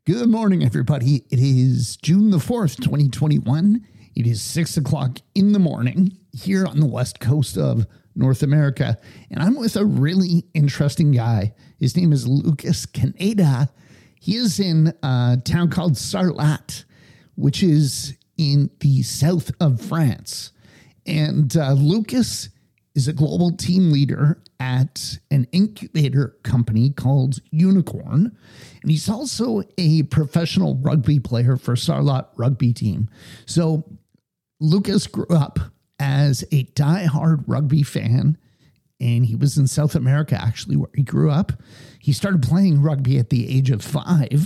Good morning, everybody. It is June the 4th, 2021. It is 6 o'clock in the morning here on the west coast of North America. And I'm with a really interesting guy. His name is Lucas Caneda. He is in a town called Sarlat, which is in the south of France. And Lucas is a global team leader at an incubator company called Unicorn. And he's also a professional rugby player for Sarlat rugby team. So Lucas grew up as a diehard rugby fan, and he was in South America, actually, where he grew up. He started playing rugby at the age of 5.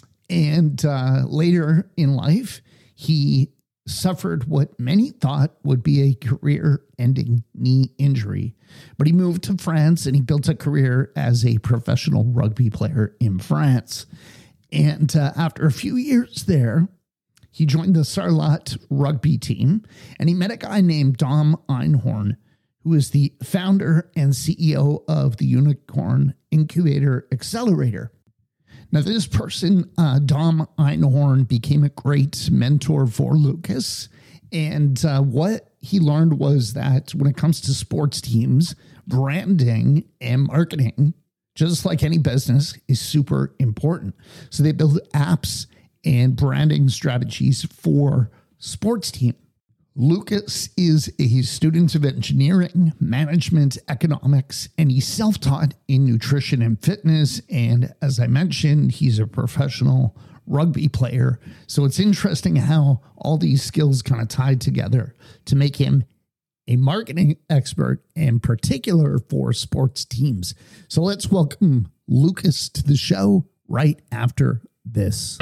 And later in life, he suffered what many thought would be a career-ending knee injury. But he moved to France and he built a career as a professional rugby player in France. And after a few years there, he joined the Sarlat rugby team and he met a guy named Dom Einhorn, who is the founder and CEO of the Unicorn Incubator Accelerator. Now, this person, Dom Einhorn, became a great mentor for Lucas. And what he learned was that when it comes to sports teams, branding and marketing, just like any business, is super important. So they build apps and branding strategies for sports teams. Lucas is a student of engineering, management, economics, and he's self-taught in nutrition and fitness. And as I mentioned, he's a professional rugby player. So it's interesting how all these skills kind of tied together to make him a marketing expert, in particular for sports teams. So let's welcome Lucas to the show right after this.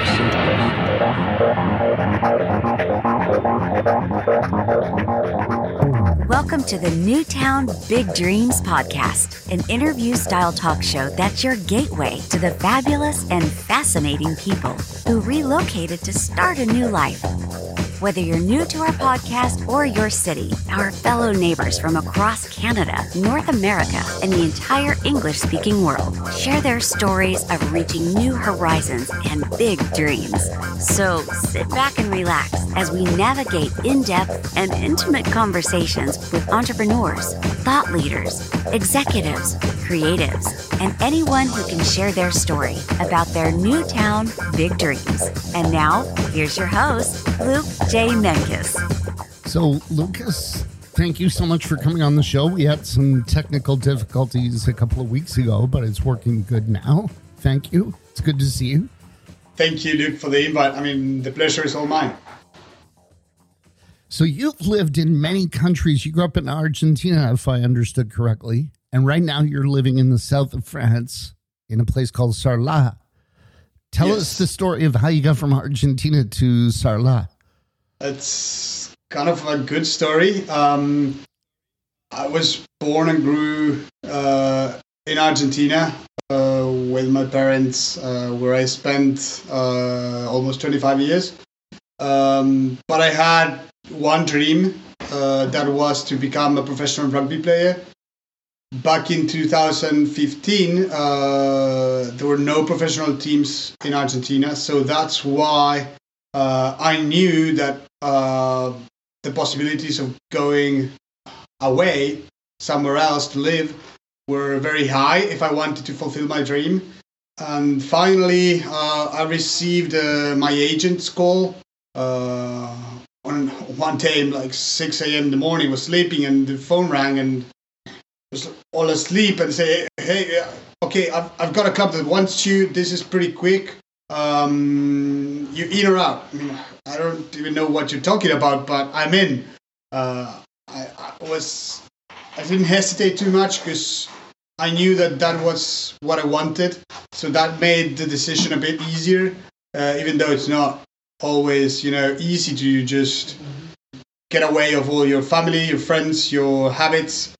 Welcome to the Newtown Big Dreams podcast, an interview-style talk show that's your gateway to the fabulous and fascinating people who relocated to start a new life. Whether you're new to our podcast or your city, our fellow neighbors from across Canada, North America, and the entire English-speaking world share their stories of reaching new horizons and big dreams. So sit back and relax as we navigate in-depth and intimate conversations with entrepreneurs, thought leaders, executives, creatives, and anyone who can share their story about their Newtown big dreams. And now, here's your host, Luke J. Menkes. So, Lucas, thank you so much for coming on the show. We had some technical difficulties a couple of weeks ago, but it's working good now. Thank you. It's good to see you. Thank you, Luke, for the invite. I mean, the pleasure is all mine. So you've lived in many countries. You grew up in Argentina, if I understood correctly. And right now you're living in the south of France in a place called Sarlat. Tell us the story of how you got from Argentina to Sarlat. It's kind of a good story. I was born and grew in Argentina with my parents, where I spent almost 25 years. But I had one dream, that was to become a professional rugby player. Back in 2015, there were no professional teams in Argentina, so that's why I knew that the possibilities of going away somewhere else to live were very high if I wanted to fulfill my dream. And finally, I received my agent's call on one day, like 6 a.m. in the morning. I was sleeping and the phone rang and I was all asleep and say, hey, okay, I've got a club that wants you. This is pretty quick. You in or out? I mean, I don't even know what you're talking about, but I'm in. I didn't hesitate too much because I knew that was what I wanted. So that made the decision a bit easier, even though it's not always, easy to just get away of all your family, your friends, your habits.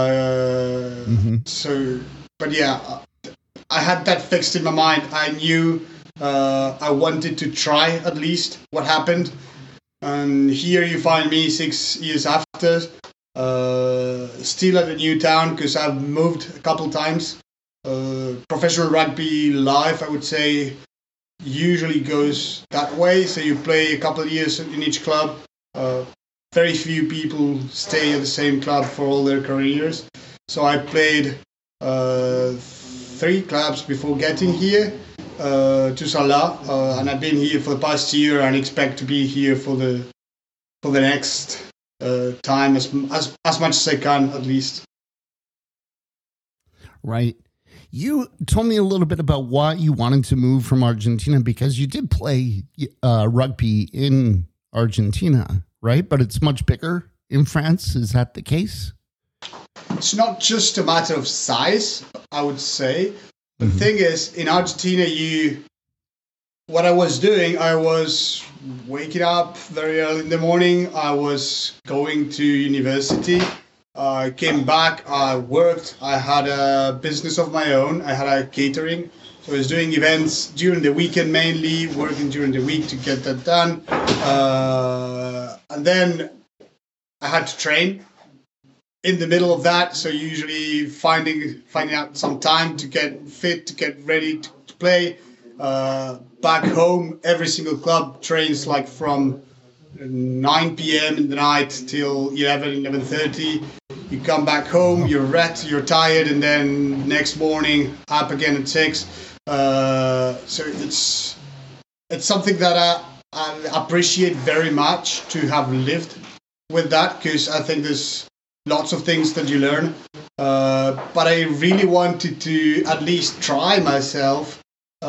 So, but yeah, I had that fixed in my mind. I knew I wanted to try at least what happened. And here you find me 6 years after, still at a new town because I've moved a couple times. Professional rugby life, I would say, usually goes that way. So you play a couple of years in each club. Very few people stay at the same club for all their careers. So I played 3 clubs before getting here to Sarlat, and I've been here for the past year and expect to be here for the next time as much as I can, at least. Right. You told me a little bit about why you wanted to move from Argentina, because you did play rugby in Argentina, right? But it's much bigger in France. Is that the case? It's not just a matter of size, I would say. The thing is, in Argentina, what I was doing, I was waking up very early in the morning. I was going to university. I came back, I worked, I had a business of my own, I had a catering. So I was doing events during the weekend mainly, working during the week to get that done. And then I had to train in the middle of that. So usually finding out some time to get fit, to get ready to play. Back home, every single club trains like from 9 p.m. in the night till 11:30. You come back home, you're wet, you're tired, and then next morning up again at 6. So it's something that I appreciate very much to have lived with that, because I think there's lots of things that you learn. But I really wanted to at least try myself.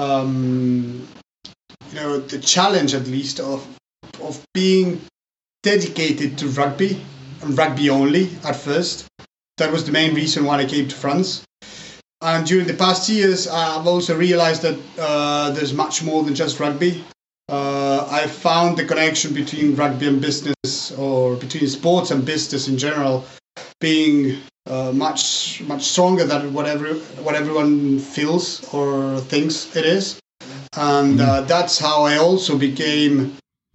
The challenge at least of being dedicated to rugby and rugby only at first. That was the main reason why I came to France. And during the past years, I've also realized that there's much more than just rugby. I found the connection between rugby and business, or between sports and business in general, being much stronger than what everyone feels or thinks it is. And that's how I also became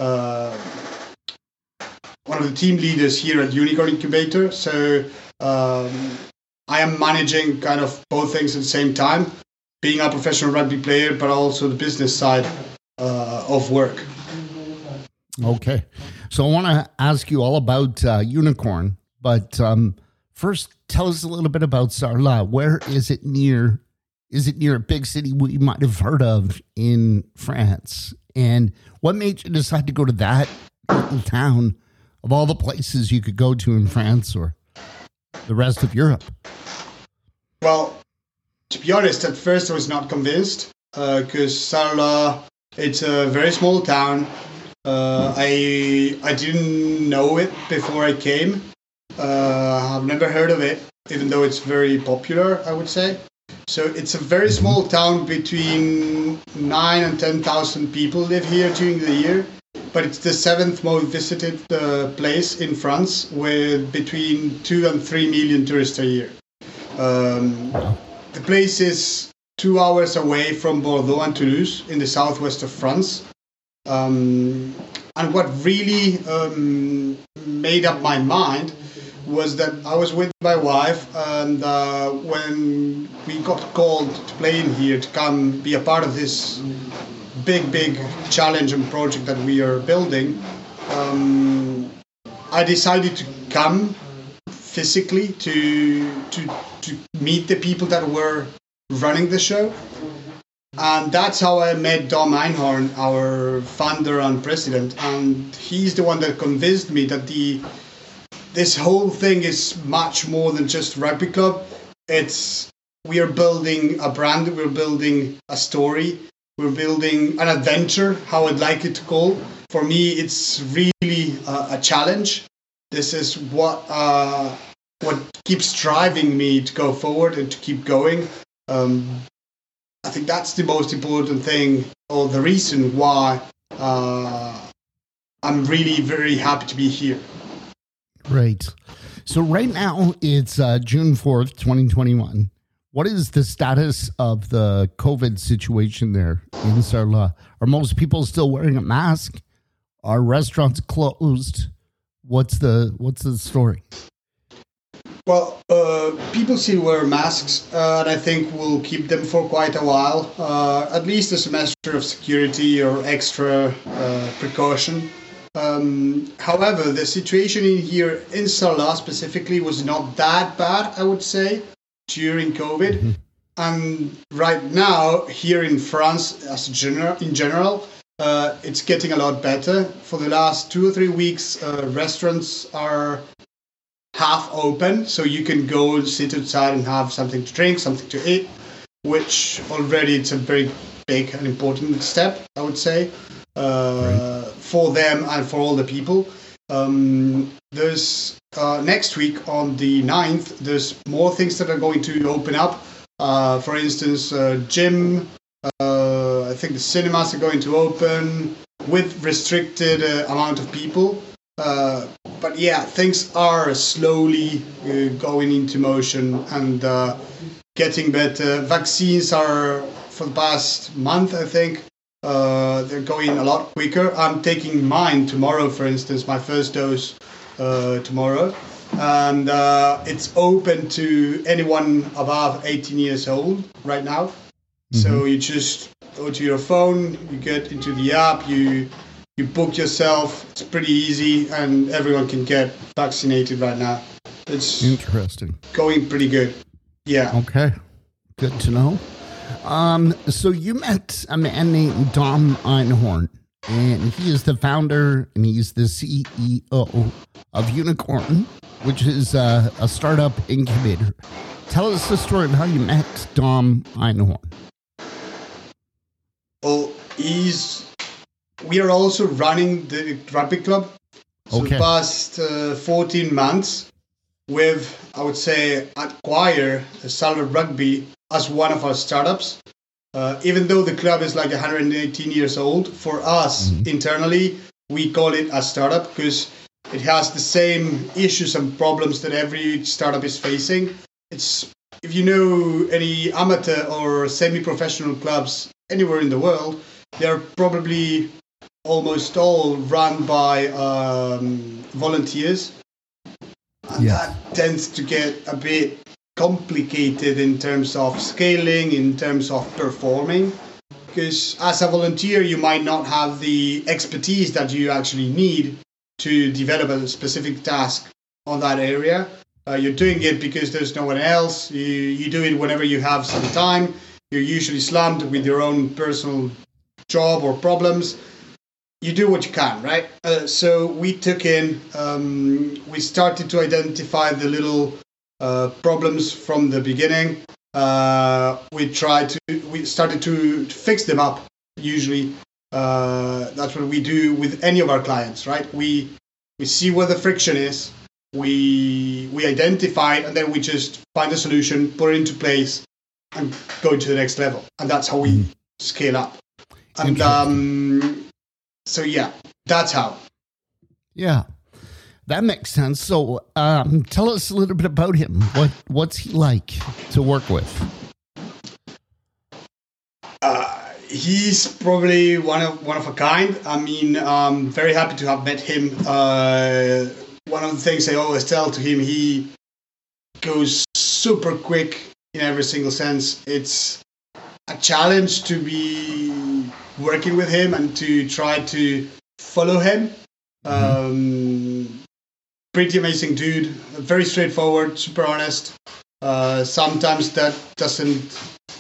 one of the team leaders here at Unicorn Incubator. So I am managing kind of both things at the same time, being a professional rugby player, but also the business side of work. Okay. So I want to ask you all about Unicorn, but first tell us a little bit about Sarlat. Where is it near? Is it near a big city we might have heard of in France? And what made you decide to go to that little town of all the places you could go to in France or the rest of Europe? Well, to be honest, at first I was not convinced, because Sarlat, it's a very small town. I didn't know it before I came. I've never heard of it, even though it's very popular, I would say. So it's a very small town. Between 9,000 and 10,000 people live here during the year. But it's the 7th most visited place in France, with between 2 and 3 million tourists a year. The place is 2 hours away from Bordeaux and Toulouse in the southwest of France. And what really made up my mind was that I was with my wife, and when we got called to play in here, to come be a part of this big challenge and project that we are building, I decided to come physically to meet the people that were running the show. And that's how I met Dom Einhorn, our founder and president. And he's the one that convinced me that this whole thing is much more than just rugby club. We are building a brand, we're building a story, we're building an adventure, how I'd like it to call. For me, it's really a challenge. This is what keeps driving me to go forward and to keep going. I think that's the most important thing, or the reason why I'm really very happy to be here. Right. So right now it's June 4th, 2021. What is the status of the COVID situation there in Sarlat? Are most people still wearing a mask? Are restaurants closed? What's the story? Well, people still wear masks, and I think we'll keep them for quite a while, at least as a measure of security or extra precaution. However, the situation in here in Sarlat specifically was not that bad, I would say, during COVID. Mm-hmm. And right now, here in France, in general, it's getting a lot better. For the last 2 or 3 weeks, restaurants are half open, so you can go and sit outside and have something to drink, something to eat, which already it's a very big and important step, I would say, for them and for all the people. There's next week on the 9th, there's more things that are going to open up. For instance, gym, I think the cinemas are going to open with restricted amount of people. But yeah, things are slowly going into motion and getting better. Vaccines are, for the past month, I think, they're going a lot quicker. I'm taking mine tomorrow, for instance, my first dose tomorrow. And it's open to anyone above 18 years old right now. Mm-hmm. So you just go to your phone, you get into the app, you book yourself. It's pretty easy, and everyone can get vaccinated right now. It's interesting. Going pretty good. Yeah. Okay. Good to know. So you met a man named Dom Einhorn, and he is the founder and he's the CEO of Unicorn, which is a startup incubator. Tell us the story of how you met Dom Einhorn. Well, we are also running the rugby club. So the past 14 months, we've, I would say, acquired Salva Rugby as one of our startups. Even though the club is like 118 years old, for us internally, we call it a startup because it has the same issues and problems that every startup is facing. It's, if you know any amateur or semi-professional clubs anywhere in the world, they're probably almost all run by volunteers. And that tends to get a bit complicated in terms of scaling, in terms of performing. Because as a volunteer, you might not have the expertise that you actually need to develop a specific task on that area. You're doing it because there's no one else. You do it whenever you have some time. You're usually slammed with your own personal job or problems. You do what you can, right? So we took in, we started to identify the little problems from the beginning. We started to fix them up. Usually, that's what we do with any of our clients, right? We see where the friction is. We identify it, and then we just find a solution, put it into place, and go to the next level. And that's how we scale up. And so yeah, that's how. Yeah, that makes sense. So tell us a little bit about him. What's he like to work with? He's probably one of a kind. I mean, I'm very happy to have met him. One of the things I always tell to him, he goes super quick in every single sense. It's a challenge to be working with him and to try to follow him. Pretty amazing dude, very straightforward, super honest. Sometimes that doesn't,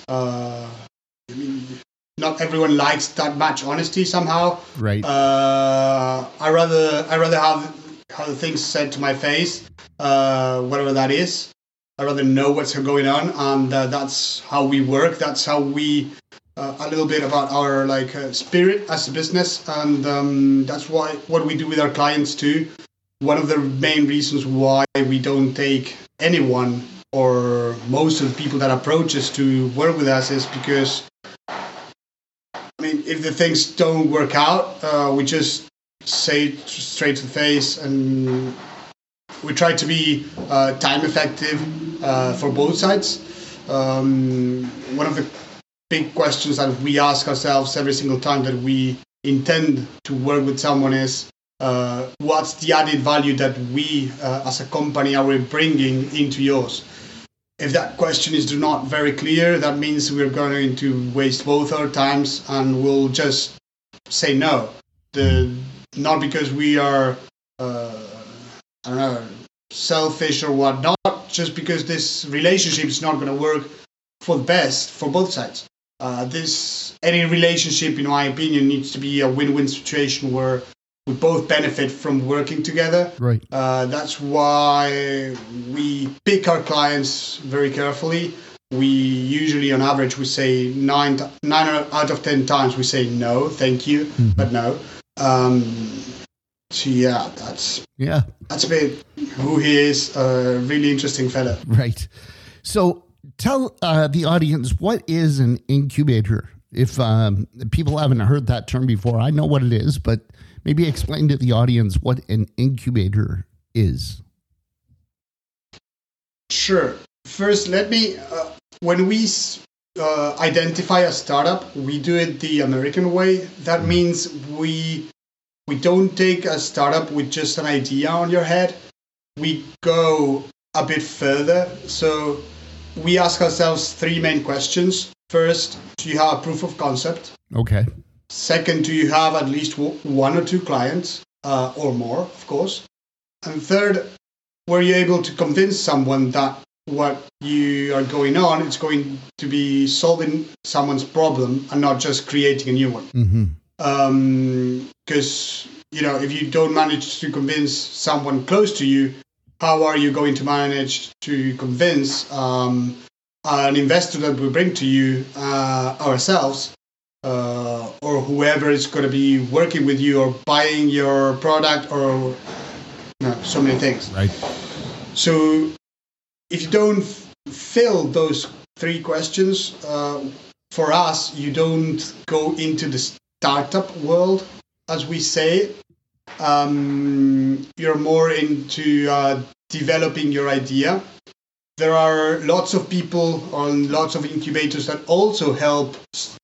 not everyone likes that much honesty somehow. Right. I rather have the things said to my face, whatever that is. I rather know what's going on, and that's how we work. That's how we a little bit about our spirit as a business, and that's what we do with our clients too. One of the main reasons why we don't take anyone or most of the people that approach us to work with us is because, if the things don't work out, we just say it straight to the face, and we try to be time effective for both sides. One of the big questions that we ask ourselves every single time that we intend to work with someone is, what's the added value that we as a company are bringing into yours? If that question is not very clear, that means we're going to waste both our times and we'll just say no. Not because we are, selfish or whatnot, just because this relationship is not going to work for the best for both sides. Any relationship, in my opinion, needs to be a win-win situation where we both benefit from working together. Right. That's why we pick our clients very carefully. We usually, on average, we say 9 out of 10 times we say no, thank you, but no. That's a bit who he is. A really interesting fella. Right. So tell the audience, what is an incubator? If people haven't heard that term before, I know what it is, but maybe explain to the audience what an incubator is. Sure. First, let me, when we identify a startup, we do it the American way. That means we don't take a startup with just an idea on your head. We go a bit further. So we ask ourselves 3 main questions. First, do you have a proof of concept? Okay. Second, do you have at least 1 or 2 clients or more, of course? And third, were you able to convince someone that what you are going on, it's going to be solving someone's problem and not just creating a new one? Because, if you don't manage to convince someone close to you, how are you going to manage to convince an investor that we bring to you ourselves? Or whoever is going to be working with you or buying your product or so many things. Right. So if you don't fill those 3 questions, for us, you don't go into the startup world, as we say. You're more into developing your idea. There are lots of people on lots of incubators that also help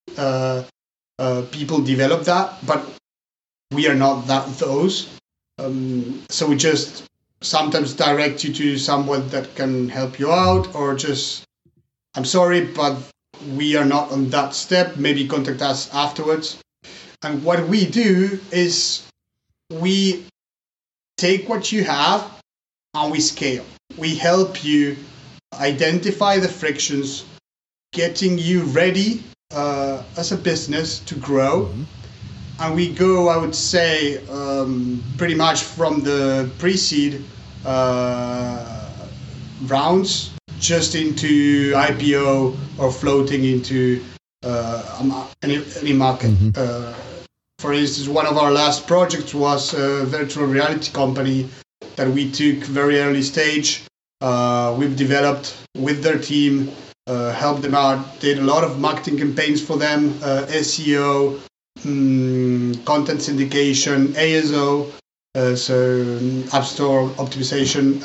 people develop that, but we are not those. So we just sometimes direct you to someone that can help you out, or just, I'm sorry, but we are not on that step. Maybe contact us afterwards. And what we do is we take what you have and we scale. We help you identify the frictions, getting you ready as a business to grow. And we go, I would say, pretty much from the pre-seed rounds just into IPO or floating into any market. For instance, one of our last projects was a virtual reality company that we took very early stage. We've developed with their team, helped them out, did a lot of marketing campaigns for them, SEO, content syndication, ASO, so App Store optimization,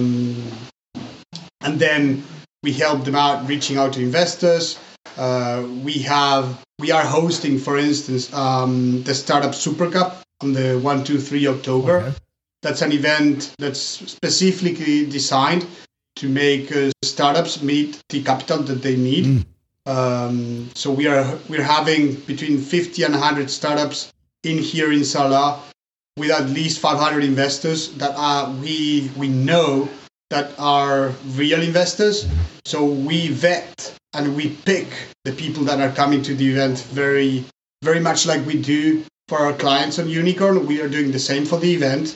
and then we help them out reaching out to investors. We are hosting, for instance, the Startup Super Cup on the 1, 2, 3 October. Okay. That's an event that's specifically designed to make startups meet the capital that they need. So we're having between 50 and 100 startups here in Sarlat with at least 500 investors that we know that are real investors. So we vet and we pick the people that are coming to the event very, very much like we do for our clients on Unicorn. We are doing the same for the event.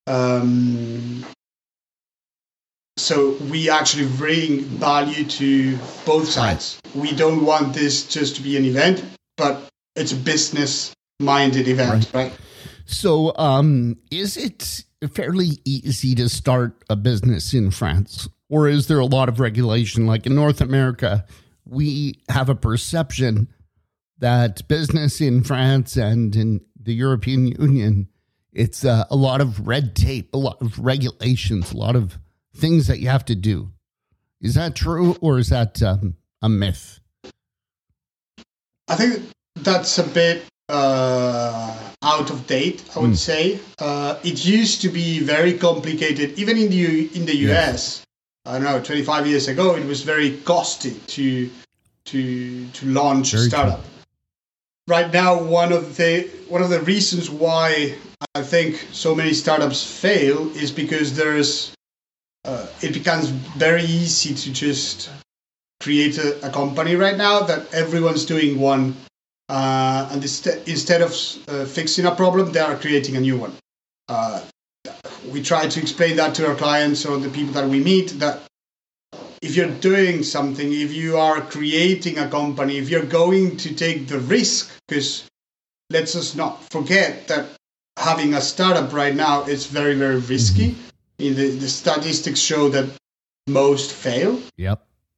So we actually bring value to both sides. We don't want this just to be an event, but it's a business-minded event, right? So is it fairly easy to start a business in France? Or is there a lot of regulation? Like in North America, we have a perception that business in France and in the European Union, it's a lot of red tape, a lot of regulations, a lot of things that you have to do. Is that true, or is that a myth? I think that's a bit out of date, I would say. It used to be very complicated, even in the US. I don't know, 25 years ago, it was very costly to launch a startup. True. Right now, one of the reasons why I think so many startups fail is because it becomes very easy to just create a company right now that everyone's doing one, and instead of fixing a problem, they are creating a new one. We try to explain that to our clients or the people that we meet, that if you're doing something, if you are creating a company, if you're going to take the risk, because let's us not forget that having a startup right now is very, very risky. The statistics show that most fail. Yep.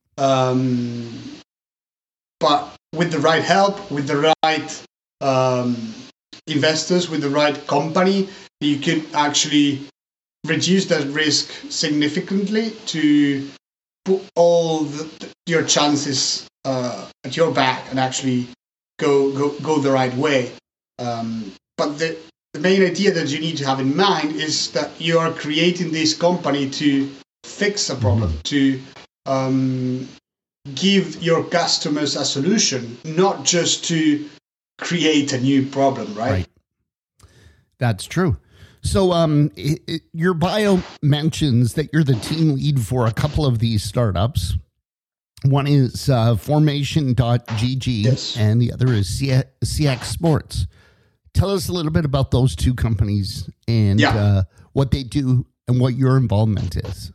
But with the right help, with the right investors, with the right company, you could actually reduce that risk significantly to put all your chances at your back and actually go the right way. But the main idea that you need to have in mind is that you are creating this company to fix a problem, to give your customers a solution, not just to create a new problem, right? That's true. So your bio mentions that you're the team lead for a couple of these startups. One is Formation.gg, yes, and the other is CX Sports. Tell us a little bit about those two companies and what they do and what your involvement is.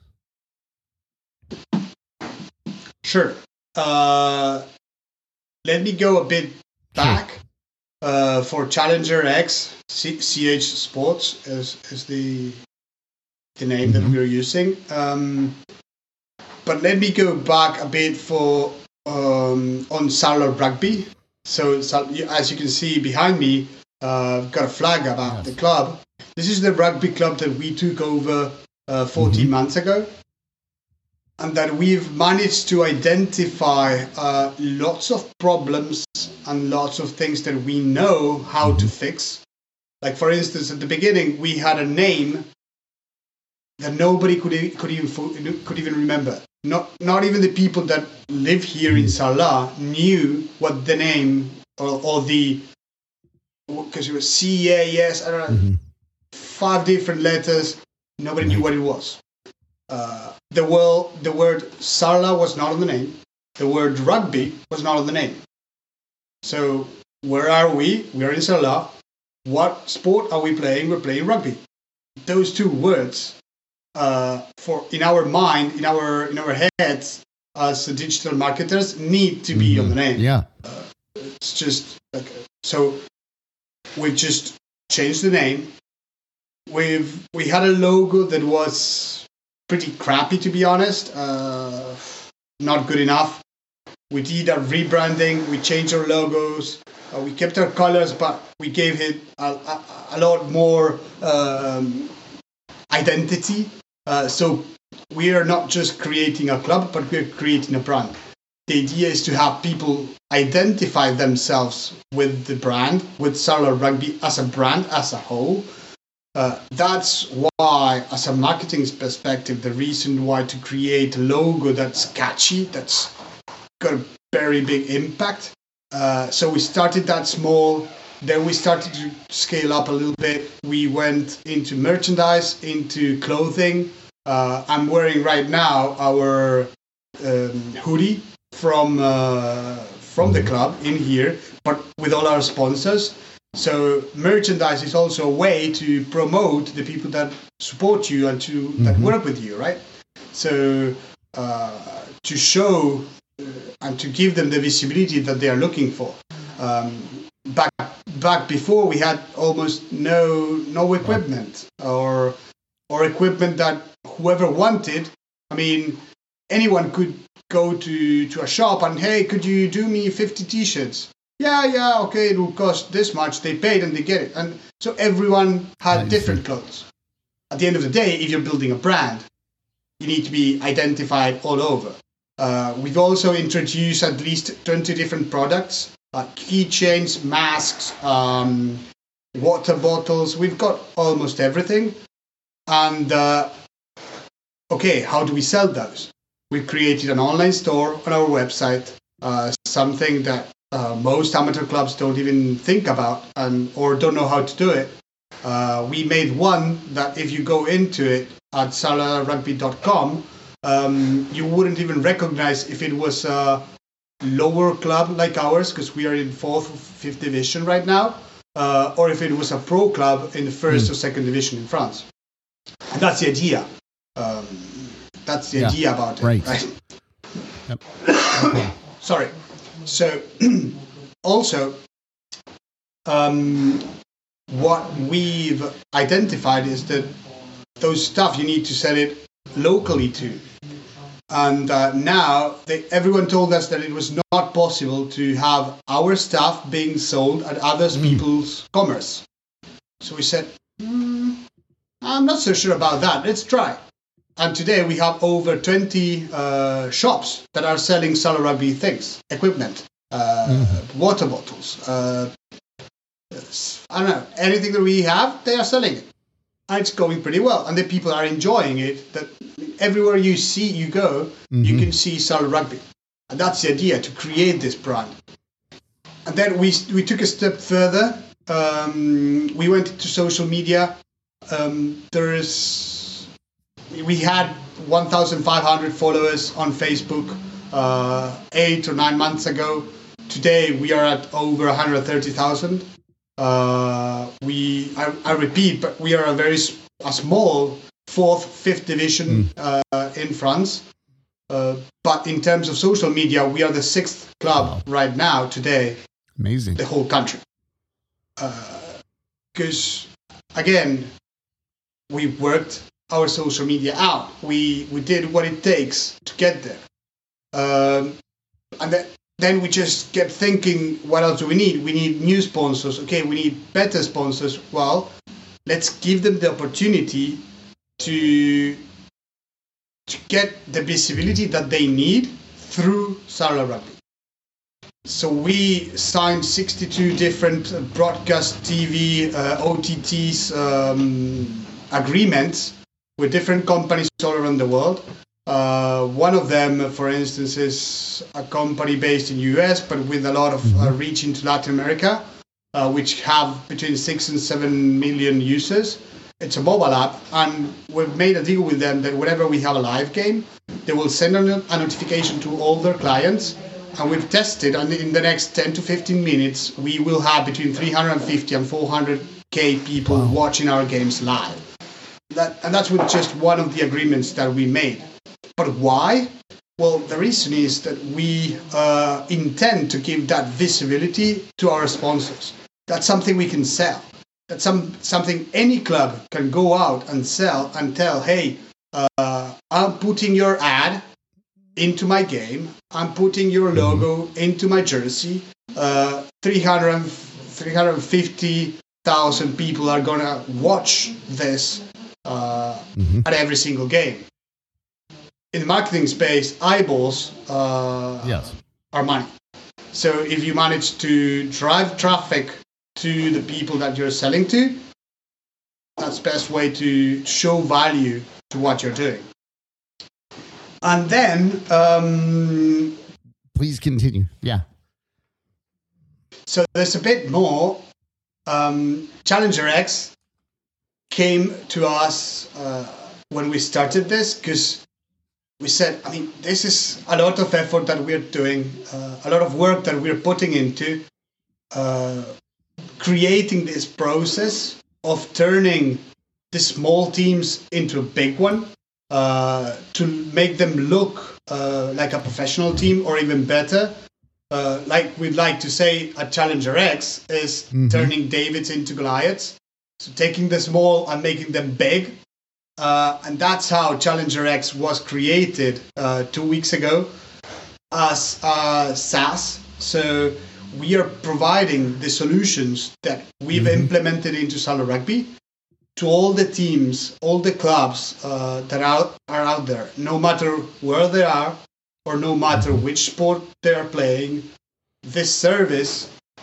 Sure. Let me go a bit back. For Challenger X, CH Sports is the name that we're using. But let me go back a bit for on Saddler Rugby. So as you can see behind me, I've got a flag about the club. This is the rugby club that we took over 14 months ago, and that we've managed to identify lots of problems and lots of things that we know how to fix. Like, for instance, at the beginning, we had a name that nobody could even remember. Not even the people that live here in Sarlat knew what the name or the, because it was CAS, I don't know, 5 different letters. Nobody knew what it was. The word Sarla was not on the name. The word rugby was not on the name. So where are we? We are in Sarla. What sport are we playing? We're playing rugby. Those two words, in our mind, in our heads, as digital marketers, need to be on the name. Yeah. It's just like, so we just changed the name. We had a logo that was pretty crappy, to be honest. Not good enough. We did a rebranding. We changed our logos. We kept our colors, but we gave it a lot more identity. So we are not just creating a club, but we're creating a brand. The idea is to have people identify themselves with the brand, with Sarlat Rugby as a brand, as a whole. That's why, as a marketing perspective, the reason why to create a logo that's catchy, that's got a very big impact. So we started that small, then we started to scale up a little bit. We went into merchandise, into clothing. I'm wearing right now our hoodie from the club in here, but with all our sponsors. So merchandise is also a way to promote the people that support you and that work with you, right? So to show and to give them the visibility that they are looking for. Back before, we had almost no equipment or equipment that whoever wanted. I mean, anyone could go to a shop and, hey, could you do me 50 t-shirts? Yeah, okay, it will cost this much. They paid and they get it. And so everyone had different clothes. At the end of the day, if you're building a brand, you need to be identified all over. We've also introduced at least 20 different products, keychains, masks, water bottles. We've got almost everything. And okay, how do we sell those? We created an online store on our website, something that most amateur clubs don't even think about or don't know how to do it. We made one that if you go into it at salarugby.com, you wouldn't even recognize if it was a lower club like ours, because we are in 4th or 5th division right now, or if it was a pro club in the 1st or 2nd division in France. And that's the idea. That's the idea about it. Right? Yep. Sorry. So also, what we've identified is that those stuff you need to sell it locally too. And now everyone told us that it was not possible to have our stuff being sold at other people's commerce. So we said, I'm not so sure about that. Let's try. And today we have over 20 shops that are selling Salar Rugby things, equipment, water bottles. I don't know, anything that we have, they are selling it. And it's going pretty well. And the people are enjoying it. That everywhere you go, you can see Salar Rugby. And that's the idea, to create this brand. And then we took a step further. We went into social media. We had 1,500 followers on Facebook 8 or 9 months ago. Today we are at over 130,000. I repeat, but we are a small 4th, 5th division in France. But in terms of social media, we are the 6th club right now, today. Amazing. The whole country. Because, again, we worked our social media out. We did what it takes to get there. And then we just kept thinking, what else do we need? We need new sponsors. Okay, we need better sponsors. Well, let's give them the opportunity to get the visibility that they need through Salar Rugby. So we signed 62 different broadcast TV, OTTs agreements with different companies all around the world. One of them, for instance, is a company based in US, but with a lot of reach into Latin America, which have between 6 and 7 million users. It's a mobile app, and we've made a deal with them that whenever we have a live game, they will send a notification to all their clients, and we've tested, and in the next 10 to 15 minutes, we will have between 350 and 400K people watching our games live. And that's with just one of the agreements that we made. But why? Well, the reason is that we intend to give that visibility to our sponsors. That's something we can sell. That's something any club can go out and sell and tell, hey, I'm putting your ad into my game. I'm putting your logo into my jersey. 350,000 people are going to watch this at every single game. In the marketing space, eyeballs are money. So if you manage to drive traffic to the people that you're selling to, that's the best way to show value to what you're doing. And then... Please continue. Yeah. So there's a bit more. Challenger X came to us when we started this, because we said, this is a lot of effort that we're doing, a lot of work that we're putting into creating this process of turning the small teams into a big one, to make them look like a professional team, or even better. Like we'd like to say at Challenger X is turning Davids into Goliaths. So taking the small and making them big. And that's how Challenger X was created 2 weeks ago as SaaS. So we are providing the solutions that we've implemented into Salar Rugby to all the teams, all the clubs that are out there, no matter where they are or no matter which sport they are playing. This service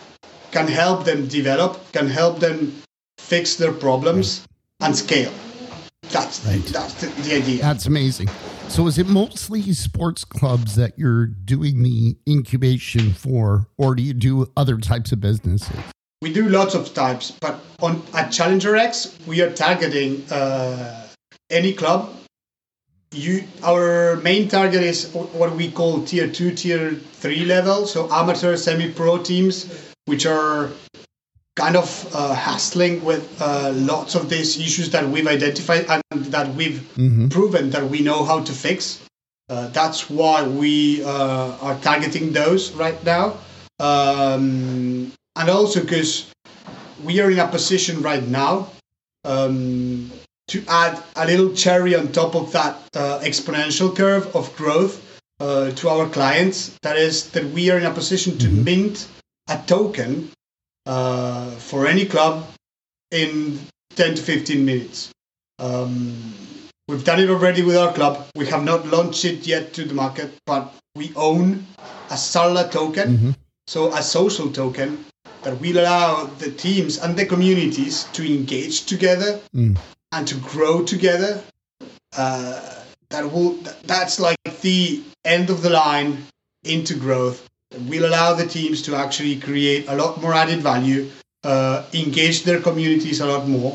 can help them develop, can help them fix their problems and scale. That's the idea. That's amazing. So is it mostly sports clubs that you're doing the incubation for, or do you do other types of businesses? We do lots of types, but at Challenger X, we are targeting any club. Our main target is what we call tier 2, tier 3 level, so amateur, semi-pro teams, which are kind of hassling with lots of these issues that we've identified and that we've proven that we know how to fix. That's why we are targeting those right now. And also because we are in a position right now to add a little cherry on top of that exponential curve of growth to our clients. That is that we are in a position to mint a token for any club in 10 to 15 minutes. We've done it already with our club. We have not launched it yet to the market, but we own a Sarla token, so a social token that will allow the teams and the communities to engage together and to grow together. That's like the end of the line into growth. It will allow the teams to actually create a lot more added value, engage their communities a lot more,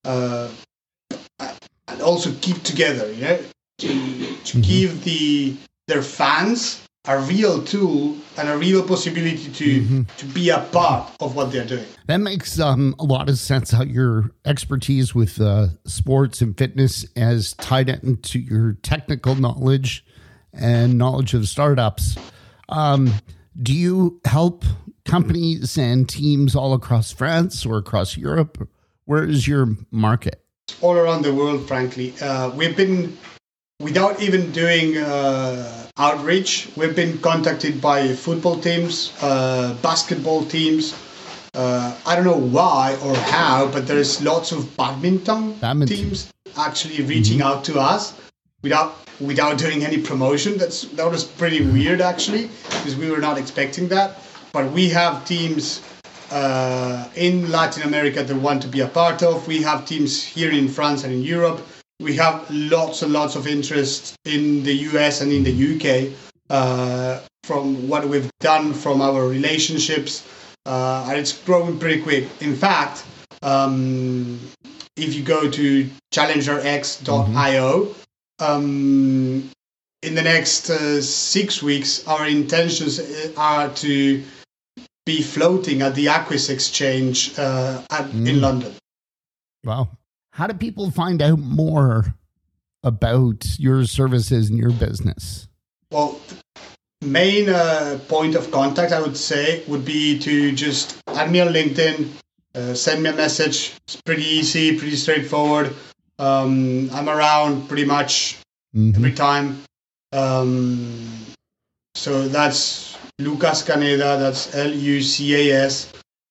and also keep together, to give their fans a real tool and a real possibility to be a part of what they're doing. That makes a lot of sense, how your expertise with sports and fitness has tied into your technical knowledge and knowledge of startups. Do you help companies and teams all across France or across Europe? Where is your market? All around the world, frankly. We've been, without even doing outreach, we've been contacted by football teams, basketball teams. I don't know why or how, but there's lots of badminton teams actually reaching out to us without doing any promotion. That was pretty weird, actually, because we were not expecting that. But we have teams in Latin America that want to be a part of. We have teams here in France and in Europe. We have lots and lots of interest in the US and in the UK from what we've done from our relationships. And it's growing pretty quick. In fact, if you go to challengerx.io, in the next 6 weeks, our intentions are to be floating at the Aquis Exchange in London. Wow. How do people find out more about your services and your business? Well, the main point of contact, I would say, would be to just add me on LinkedIn, send me a message. It's pretty easy, pretty straightforward. I'm around pretty much every time. So that's Lucas Caneda, that's Lucas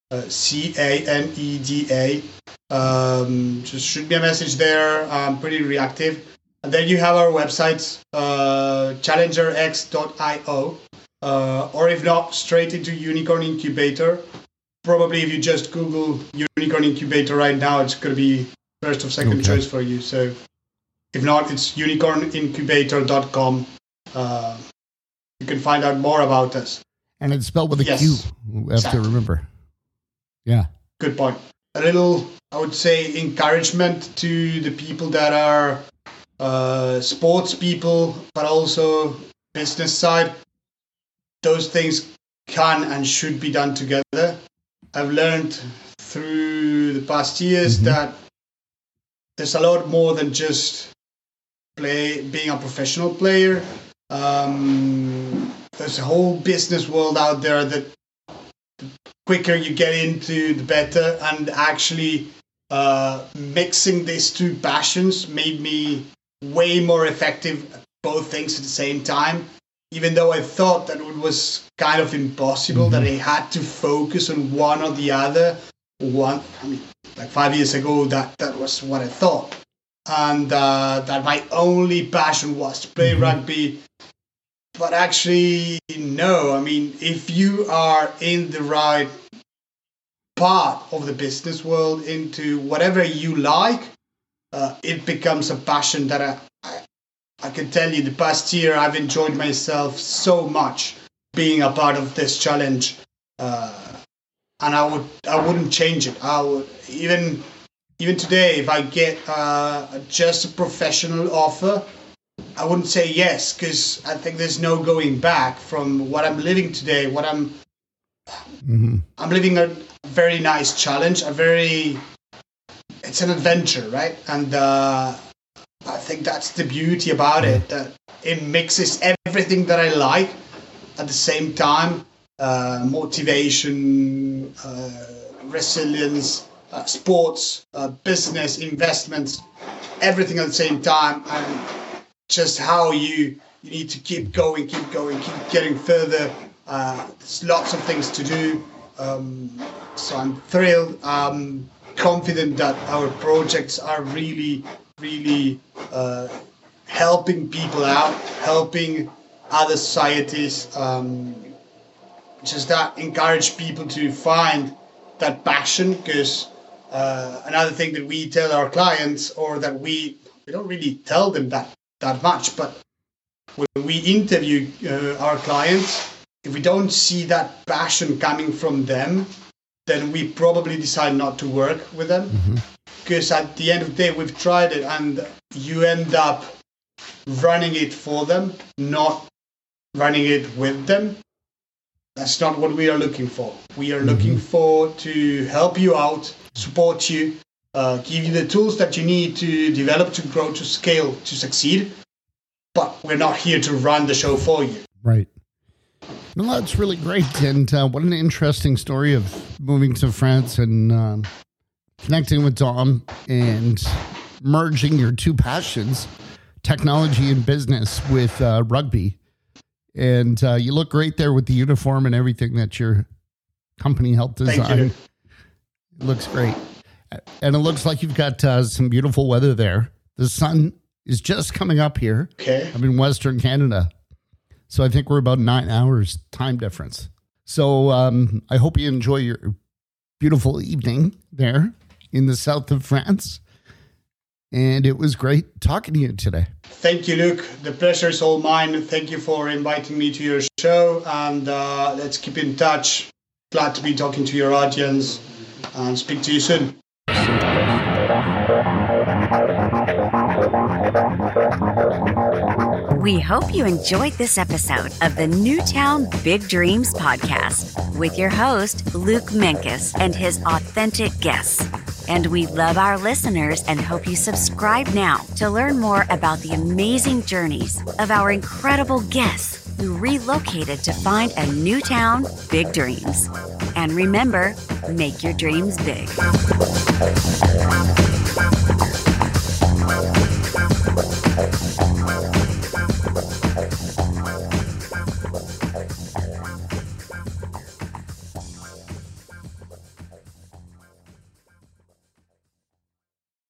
Caneda. Just shoot me a message there. I'm pretty reactive. And then you have our website, challengerx.io, or if not, straight into Unicorn Incubator. Probably if you just Google Unicorn Incubator right now, it's going to be first or second choice for you. So if not, it's unicornincubator.com. You can find out more about us. And it's spelled with a Q. We have to remember. Yeah. Good point. A little, I would say, encouragement to the people that are sports people, but also business side. Those things can and should be done together. I've learned through the past years that there's a lot more than just being a professional player. There's a whole business world out there that the quicker you get into, the better. And actually mixing these two passions made me way more effective at both things at the same time. Even though I thought that it was kind of impossible, that I had to focus on one or the other. Like 5 years ago, that was what I thought. And that my only passion was to play rugby. But actually, no. I mean, if you are in the right part of the business world into whatever you like, it becomes a passion that I can tell you the past year I've enjoyed myself so much being a part of this challenge. And I wouldn't change it. I would even today, if I get just a professional offer, I wouldn't say yes, because I think there's no going back from what I'm living today. I'm living a very nice challenge, it's an adventure, right? And I think that's the beauty about it, that it mixes everything that I like at the same time, motivation, resilience, sports, business, investments, everything at the same time, and just how you need to keep going, keep getting further. There's lots of things to do. So I'm thrilled. I'm confident that our projects are really, really helping people out, helping other societies, just that encourage people to find that passion, because another thing that we tell our clients, or that we don't really tell them that much, but when we interview our clients, if we don't see that passion coming from them, then we probably decide not to work with them. Because at the end of the day, we've tried it, and you end up running it for them, not running it with them. That's not what we are looking for. We are looking for to help you out, support you, give you the tools that you need to develop, to grow, to scale, to succeed. But we're not here to run the show for you. Right. Well, that's really great. And what an interesting story of moving to France and connecting with Dom and merging your two passions, technology and business, with rugby. And you look great there with the uniform and everything that your company helped design. Thank you. It looks great. And it looks like you've got some beautiful weather there. The sun is just coming up here. Okay. I'm in Western Canada. So I think we're about 9 hours time difference. So I hope you enjoy your beautiful evening there in the south of France. And it was great talking to you today. Thank you, Luke. The pleasure is all mine. Thank you for inviting me to your show. And let's keep in touch. Glad to be talking to your audience, and speak to you soon. We hope you enjoyed this episode of the Newtown Big Dreams podcast with your host, Luke Menkes, and his authentic guests. And we love our listeners and hope you subscribe now to learn more about the amazing journeys of our incredible guests who relocated to find a new town, big dreams. And remember, make your dreams big.